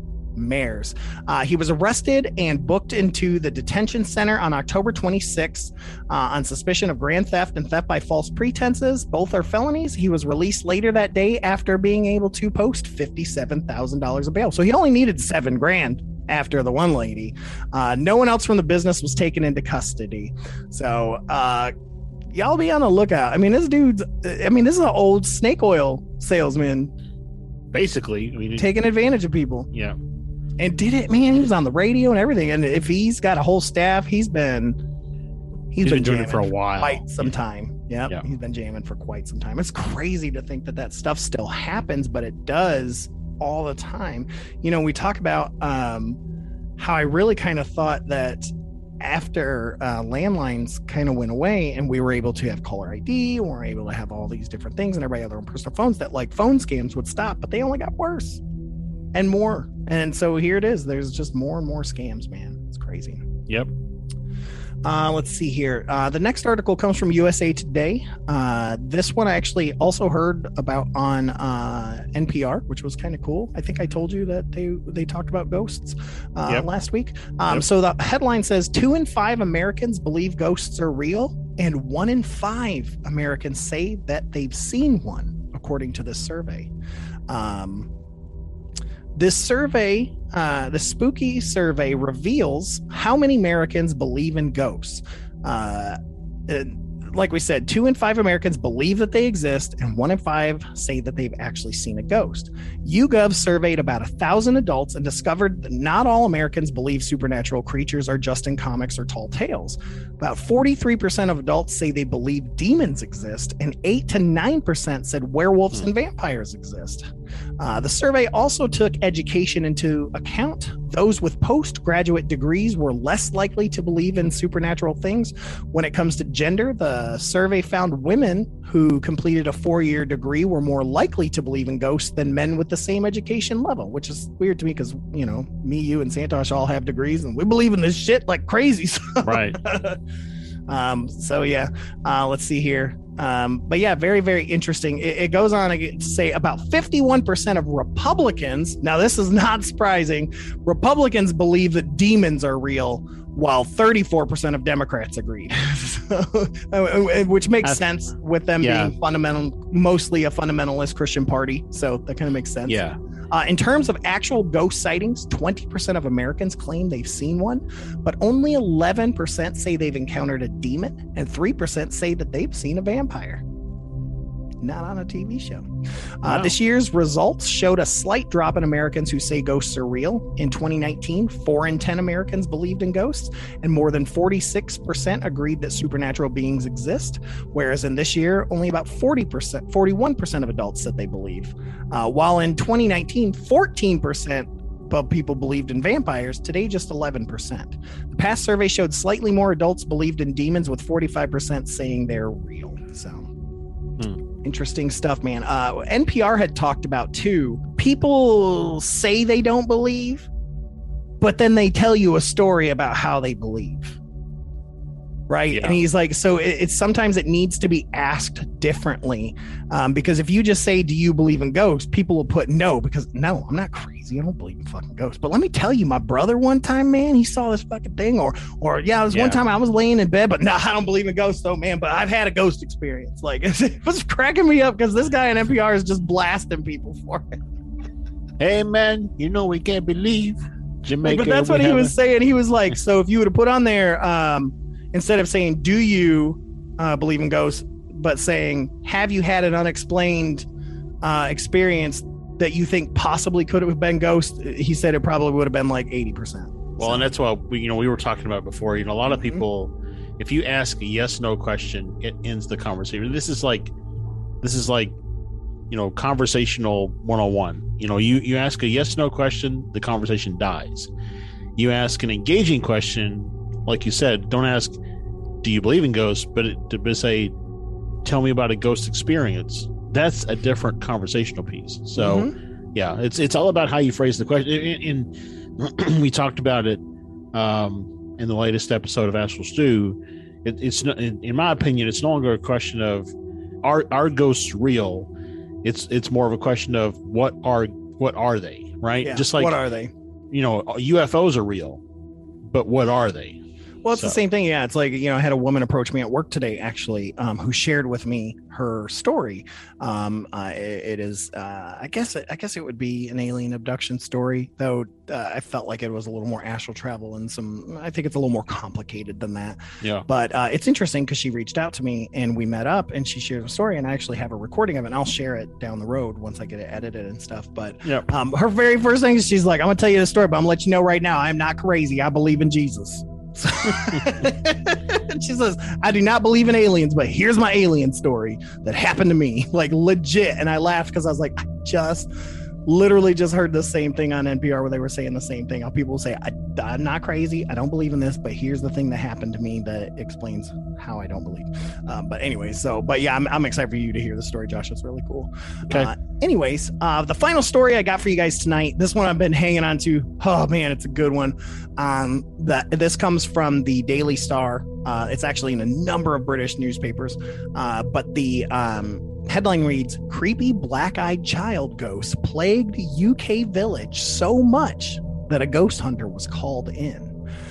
He was arrested and booked into the detention center on October 26th on suspicion of grand theft and theft by false pretenses. Both are felonies. He was released later that day after being able to post $57,000 of bail. So he only needed $7,000 after the one lady. No one else from the business was taken into custody. So y'all be on the lookout. I mean, this is an old snake oil salesman. Basically, taking advantage of people. Yeah. And did it, man. He was on the radio and everything. And if he's got a whole staff, he's been doing it for a while. Quite some time. Yep. He's been jamming for quite some time. It's crazy to think that stuff still happens, but it does all the time. You know, we talk about how I really kind of thought that after landlines kind of went away and we were able to have caller ID, and we were able to have all these different things and everybody had their own personal phones, that like phone scams would stop, but they only got worse and more. And so here it is. There's just more and more scams, man. It's crazy. Yep. Let's see here. The next article comes from USA Today. This one I actually also heard about on NPR, which was kind of cool. I think I told you that they talked about ghosts last week. So the headline says 2 in 5 Americans believe ghosts are real, and 1 in 5 Americans say that they've seen one, according to this survey. This survey, the spooky survey, reveals how many Americans believe in ghosts. Like we said, 2 in 5 Americans believe that they exist, and 1 in 5 say that they've actually seen a ghost. YouGov surveyed about 1,000 adults and discovered that not all Americans believe supernatural creatures are just in comics or tall tales. About 43% of adults say they believe demons exist, and 8 to 9% said werewolves and vampires exist. The survey also took education into account. Those with postgraduate degrees were less likely to believe in supernatural things. When it comes to gender, the survey found women who completed a 4-year degree were more likely to believe in ghosts than men with the same education level, which is weird to me because, you know, me, you, and Santosh all have degrees and we believe in this shit like crazy. Right. Let's see here. But yeah, very, very interesting. It goes on to say about 51% of Republicans, now this is not surprising, Republicans believe that demons are real, while 34% of Democrats agreed. Which makes sense with them being mostly a fundamentalist Christian party. So that kind of makes sense. Yeah. In terms of actual ghost sightings, 20% of Americans claim they've seen one, but only 11% say they've encountered a demon, and 3% say that they've seen a vampire. Not on a TV show. This year's results showed a slight drop in Americans who say ghosts are real. In 2019, 4 in 10 Americans believed in ghosts, and more than 46% agreed that supernatural beings exist, whereas in this year, only about 41% of adults said they believe. While in 2019, 14% of people believed in vampires, today just 11%. The past survey showed slightly more adults believed in demons, with 45% saying they're real. So interesting stuff, man. NPR had talked about too. People say they don't believe, but then they tell you a story about how they believe. Right. Yeah. And he's like, so it's sometimes it needs to be asked differently. Because if you just say, do you believe in ghosts? People will put no, because no, I'm not crazy. I don't believe in fucking ghosts. But let me tell you, my brother one time, man, he saw this fucking thing. Or one time I was laying in bed, but no, I don't believe in ghosts though, man. But I've had a ghost experience. Like, it was cracking me up because this guy in NPR is just blasting people for it. Hey, man, you know, we can't believe Jamaica. But that's what he was saying. He was like, so if you would have put on there, instead of saying, do you believe in ghosts, but saying, have you had an unexplained experience that you think possibly could have been ghosts? He said it probably would have been like 80%. Well, and that's why we were talking about before, a lot of people, if you ask a yes, no question, it ends the conversation. This is like, conversational 101. You ask a yes, no question, the conversation dies. You ask an engaging question, like you said, don't ask, do you believe in ghosts? But to say, tell me about a ghost experience. That's a different conversational piece. So, yeah, it's all about how you phrase the question. We talked about it in the latest episode of Astral Stew. It's in my opinion, it's no longer a question of are ghosts real. It's more of a question of what are they, right? Yeah, just like, what are they? UFOs are real, but what are they? Well, it's the same thing. Yeah. It's like, I had a woman approach me at work today, actually, who shared with me her story. It is, I guess it would be an alien abduction story, though. I felt like it was a little more astral travel and I think it's a little more complicated than that. Yeah. But it's interesting because she reached out to me and we met up and she shared a story, and I actually have a recording of it, and I'll share it down the road once I get it edited and stuff. But her very first thing is she's like, I'm going to tell you the story, but I'm going to let you know right now, I'm not crazy. I believe in Jesus. She says, I do not believe in aliens, but here's my alien story that happened to me, like legit. And I laughed because I was like, I just literally just heard the same thing on NPR where they were saying the same thing. How people say, I'm not crazy, I don't believe in this, but here's the thing that happened to me that explains how I don't believe. But anyway, I'm excited for you to hear the story, Josh. It's really cool. Okay. Anyways, the final story I got for you guys tonight, this one I've been hanging on to. Oh man, it's a good one. This comes from the Daily Star. It's actually in a number of British newspapers, but the headline reads, creepy black-eyed child ghost plagued UK village so much that a ghost hunter was called in.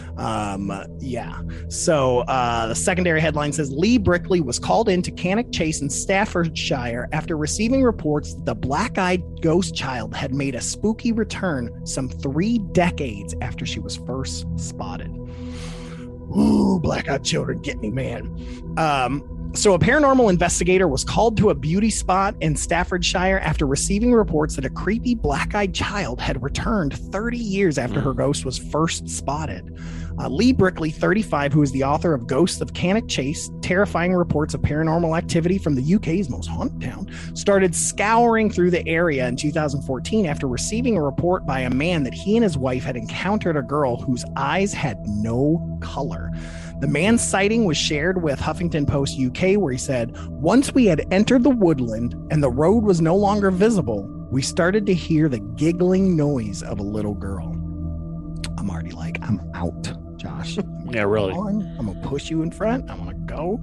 So the secondary headline says, Lee Brickley was called into Cannock Chase in Staffordshire after receiving reports that the black-eyed ghost child had made a spooky return some 3 decades after she was first spotted. Ooh, black-eyed children get me, man. So a paranormal investigator was called to a beauty spot in Staffordshire after receiving reports that a creepy black-eyed child had returned 30 years after her ghost was first spotted. Lee Brickley, 35, who is the author of Ghosts of Cannock Chase, terrifying reports of paranormal activity from the UK's most haunted town, started scouring through the area in 2014 after receiving a report by a man that he and his wife had encountered a girl whose eyes had no color. The man's sighting was shared with Huffington Post UK, where he said, "Once we had entered the woodland and the road was no longer visible, we started to hear the giggling noise of a little girl." I'm already like, I'm out, Josh. Yeah, really. I'm going to push you in front. I'm going to go.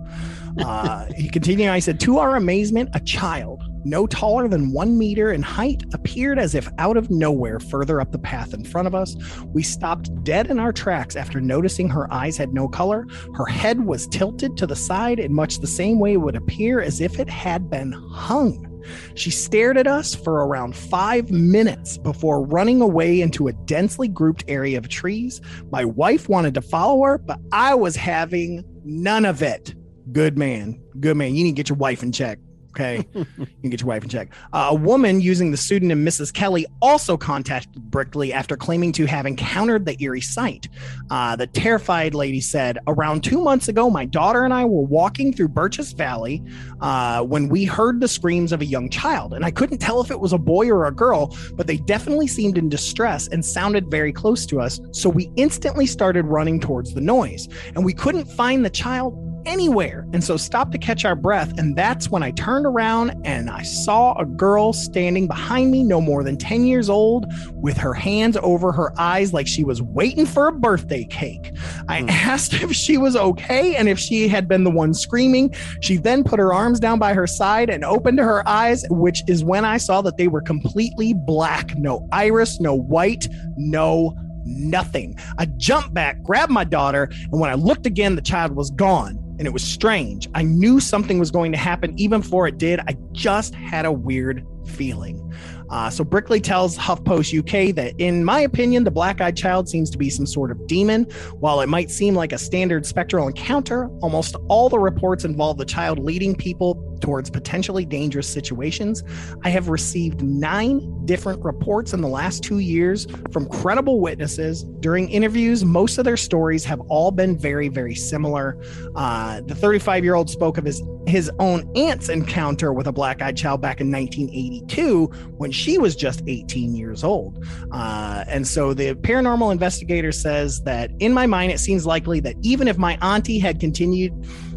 He continued. I said, to our amazement, a child, no taller than 1 meter in height, appeared as if out of nowhere further up the path in front of us. We stopped dead in our tracks after noticing her eyes had no color. Her head was tilted to the side in much the same way it would appear as if it had been hung. She stared at us for around 5 minutes before running away into a densely grouped area of trees. My wife wanted to follow her, but I was having none of it. Good man. Good man. You need to get your wife in check. Okay. You can get your wife in check. A woman using the pseudonym Mrs. Kelly also contacted Brickley after claiming to have encountered the eerie sight. The terrified lady said, around 2 months ago, my daughter and I were walking through Birches Valley when we heard the screams of a young child. And I couldn't tell if it was a boy or a girl, but they definitely seemed in distress and sounded very close to us. So we instantly started running towards the noise, and we couldn't find the child anywhere, and so stopped to catch our breath. And that's when I turned around and I saw a girl standing behind me, no more than 10 years old, with her hands over her eyes like she was waiting for a birthday cake. I asked if she was okay and if she had been the one screaming. She then put her arms down by her side and opened her eyes, which is when I saw that they were completely black. No iris, no white, no nothing. I jumped back, grabbed my daughter, and when I looked again, the child was gone. And it was strange. I knew something was going to happen even before it did. I just had a weird feeling. So Brickley tells HuffPost UK that, in my opinion, the black-eyed child seems to be some sort of demon. While it might seem like a standard spectral encounter, almost all the reports involve the child leading people towards potentially dangerous situations. I have received 9 different reports in the last 2 years from credible witnesses. During interviews, most of their stories have all been very, very similar. The 35-year-old spoke of his own aunt's encounter with a black-eyed child back in 1982 when she was just 18 years old. And so the paranormal investigator says that, in my mind, it seems likely that even if my auntie had continued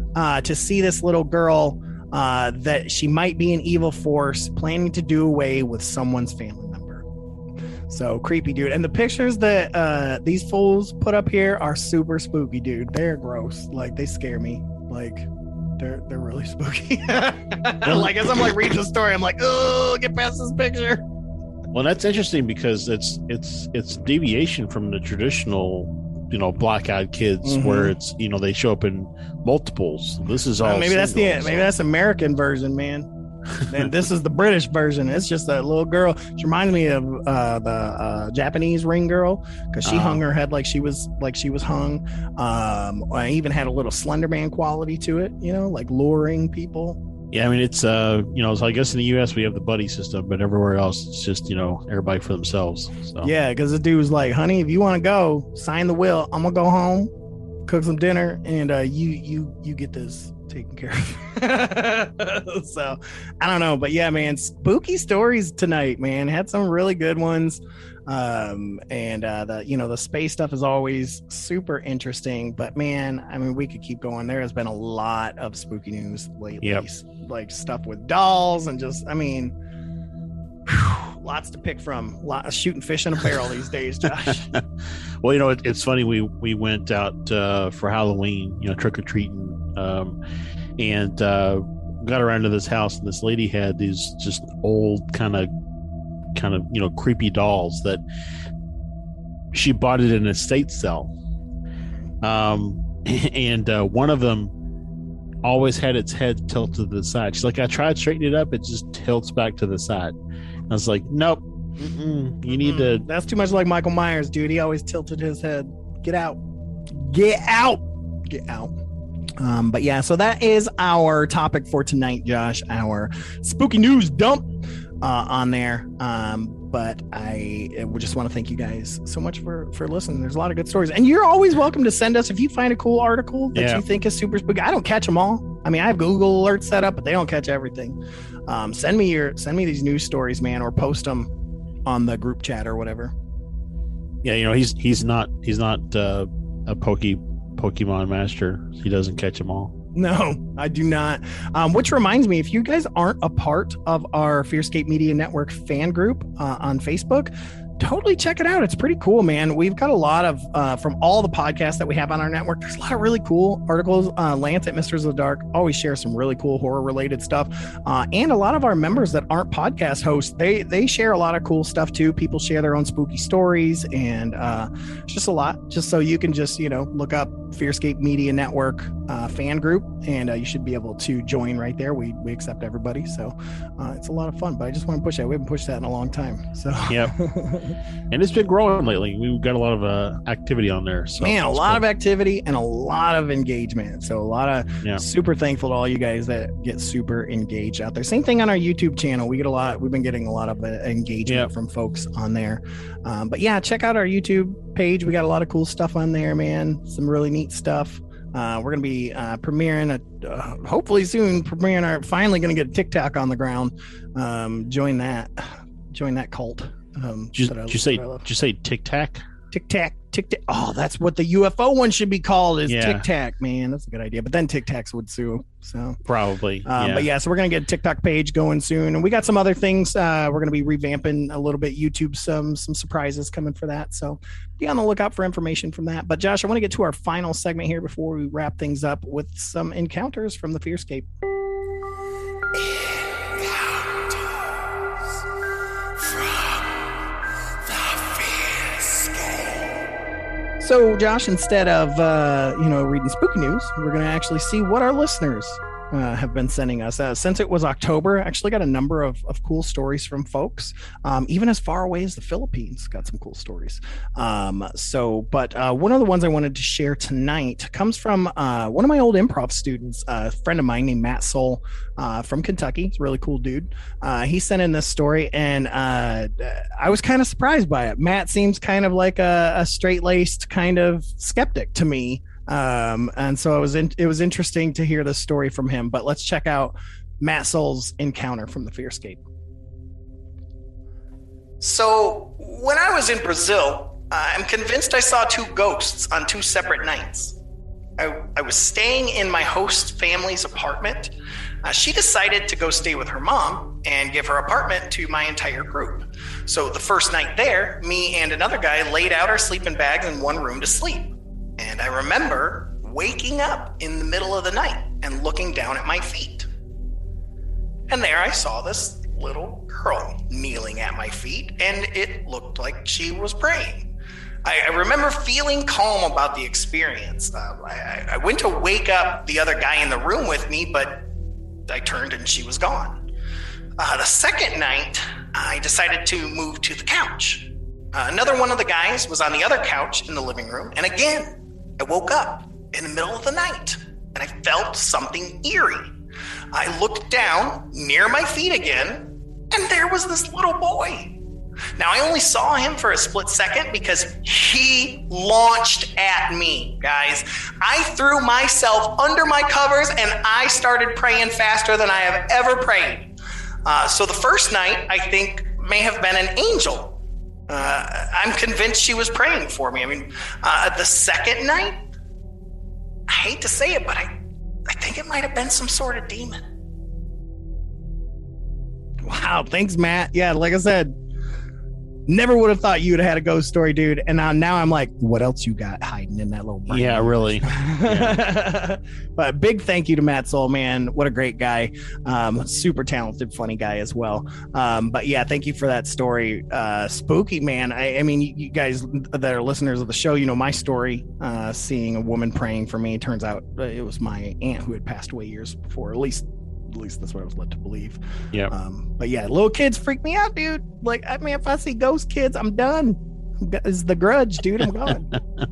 to see this little girl, that she might be an evil force planning to do away with someone's family member. So creepy, dude. And the pictures that these fools put up here are super spooky, dude. They're gross. Like, they scare me. Like, they're really spooky. Like, as I'm like reading the story, I'm like, oh, get past this picture. Well, that's interesting because it's deviation from the traditional, black-eyed kids, where it's, they show up in multiples. This is all maybe that's American version, man. And this is the British version. It's just a little girl. She reminds me of the Japanese ring girl, because she hung her head like she was hung. I even had a little Slender Man quality to it, like luring people. Yeah, I mean, it's so I guess in the U.S. we have the buddy system, but everywhere else it's just everybody for themselves. So. Yeah, because the dude was like, "Honey, if you want to go, sign the will. I'm gonna go home, cook some dinner, and you get this taken care of." So I don't know, but yeah, man, spooky stories tonight, man. Had some really good ones. The space stuff is always super interesting, but man, I mean, we could keep going. There has been a lot of spooky news lately. Yep. Like stuff with dolls and just, I mean, lots to pick from. Shooting fish in a barrel these days, Josh. Well, it's funny. We went out for Halloween, trick-or-treating, and got around to this house, and this lady had these just old kind of creepy dolls that she bought it in an estate sale. And one of them always had its head tilted to the side. She's like, I tried straightening it up, it just tilts back to the side. I was like, nope, you need to. That's too much like Michael Myers, dude. He always tilted his head. Get out. But yeah, so that is our topic for tonight, Josh. Our spooky news dump on there. but I just want to thank you guys so much for listening. There's a lot of good stories, and you're always welcome to send us if you find a cool article that you think is super spooky. I don't catch them all. I mean, I have Google alerts set up, but they don't catch everything. Send me these news stories, man, or post them on the group chat or whatever. Yeah, he's not a Pokemon master. He doesn't catch them all. No, I do not. Which reminds me, if you guys aren't a part of our Fearscape Media Network fan group on Facebook, totally check it out. It's pretty cool, man. We've got a lot of from all the podcasts that we have on our network. There's a lot of really cool articles. Lance at Misters of the Dark always shares some really cool horror related stuff, and a lot of our members that aren't podcast hosts, they share a lot of cool stuff too. People share their own spooky stories, and it's just a lot. Just so you can just look up Fearscape Media Network fan group, and you should be able to join right there. We accept everybody, so it's a lot of fun. But I just want to push that. We haven't pushed that in a long time. So yeah. And it's been growing lately. We've got a lot of activity on there. So man, a lot of activity and a lot of engagement. So a lot of super thankful to all you guys that get super engaged out there. Same thing on our YouTube channel. We've been getting a lot of engagement from folks on there. But yeah, check out our YouTube page. We got a lot of cool stuff on there, man. Some really neat stuff. We're going to be premiering hopefully soon, finally going to get TikTok on the ground. Join that cult. Did you say Tic Tac? Tic Tac. Oh, that's what the UFO one should be called, is Tic Tac, man. That's a good idea. But then Tic Tacs would sue. So probably. But yeah, so we're going to get a TikTok page going soon. And we got some other things. We're going to be revamping a little bit YouTube, some surprises coming for that. So be on the lookout for information from that. But Josh, I want to get to our final segment here before we wrap things up with some encounters from the Fearscape. So, Josh, instead of reading spooky news, we're going to actually see what our listeners have been sending us. Since it was October, I actually got a number of cool stories from folks, even as far away as the Philippines. Got some cool stories. But one of the ones I wanted to share tonight comes from one of my old improv students, a friend of mine named Matt Soul from Kentucky. He's a really cool dude. He sent in this story, and I was kind of surprised by it. Matt seems kind of like a straight-laced kind of skeptic to me. And so it was interesting to hear this story from him. But let's check out Matt Soul's encounter from the Fearscape. So when I was in Brazil, I'm convinced I saw two ghosts on two separate nights. I was staying in my host family's apartment. She decided to go stay with her mom and give her apartment to my entire group. So the first night there, me and another guy laid out our sleeping bags in one room to sleep. And I remember waking up in the middle of the night and looking down at my feet. And there I saw this little girl kneeling at my feet, and it looked like she was praying. I remember feeling calm about the experience. I went to wake up the other guy in the room with me, but I turned and she was gone. The second night, I decided to move to the couch. Another one of the guys was on the other couch in the living room, and again, I woke up in the middle of the night, and I felt something eerie. I looked down near my feet again, and there was this little boy. Now, I only saw him for a split second because he launched at me, guys. I threw myself under my covers, and I started praying faster than I have ever prayed. So the first night, I think, may have been an angel. I'm convinced she was praying for me. I mean, the second night, I hate to say it, but I think it might have been some sort of demon. Wow, thanks, Matt. Yeah, like I said, never would have thought you would have had a ghost story, dude. And now I'm like, what else you got hiding in that little brain? Yeah, really. Yeah. But big thank you to Matt Soul, man. What a great guy. Super talented, funny guy as well. But yeah, thank you for that story. Spooky, man. I mean, you guys that are listeners of the show, you know my story. Seeing a woman praying for me. Turns out it was my aunt who had passed away years before, at least that's what I was led to believe. Yeah. But yeah, little kids freak me out, dude. Like, I mean, if I see ghost kids, I'm done. It's The Grudge, dude. I'm gone.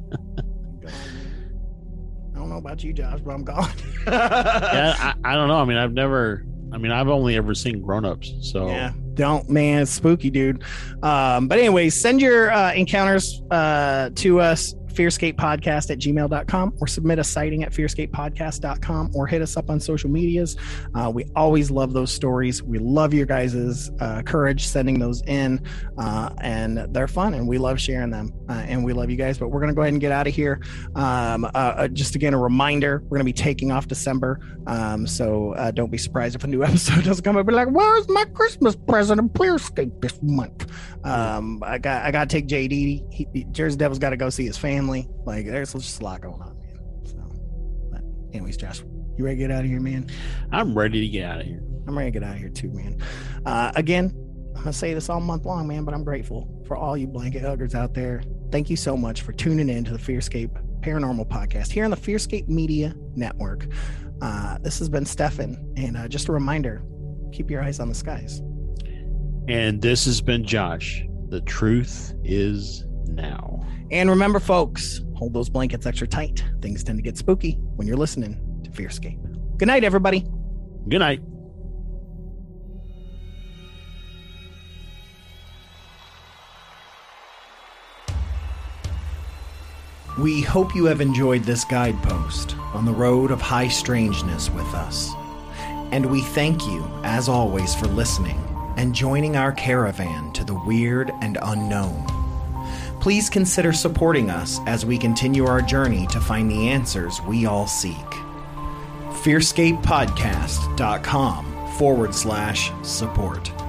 I don't know about you, Josh, but I'm gone. Yeah, I don't know. I mean, I've only ever seen Grown Ups. So yeah, Don't, man. It's spooky, dude. But anyways, send your encounters to us, fearscapepodcast@gmail.com, or submit a sighting at fearscapepodcast.com, or hit us up on social medias. We always love those stories. We love your guys' courage sending those in, and they're fun, and we love sharing them, and we love you guys. But we're going to go ahead and get out of here. Just again, a reminder, we're going to be taking off December, so don't be surprised if a new episode doesn't come up. Be like, where's my Christmas present in Fearscape this month? I got to take JD. Jersey Devil's got to go see his family. Like, there's just a lot going on, man. So, but anyways, Josh, you ready to get out of here, man? I'm ready to get out of here. I'm ready to get out of here too, man. Again, I'm gonna say this all month long, man, but I'm grateful for all you blanket huggers out there. Thank you so much for tuning in to the Fearscape Paranormal Podcast here on the Fearscape Media Network. This has been Stefan, and just a reminder, keep your eyes on the skies. And this has been Josh. The truth is now. And remember, folks, hold those blankets extra tight. Things tend to get spooky when you're listening to Fearscape. Good night, everybody. Good night. We hope you have enjoyed this guidepost on the road of high strangeness with us. And we thank you, as always, for listening and joining our caravan to the weird and unknown. Please consider supporting us as we continue our journey to find the answers we all seek. fearscapepodcast.com/support.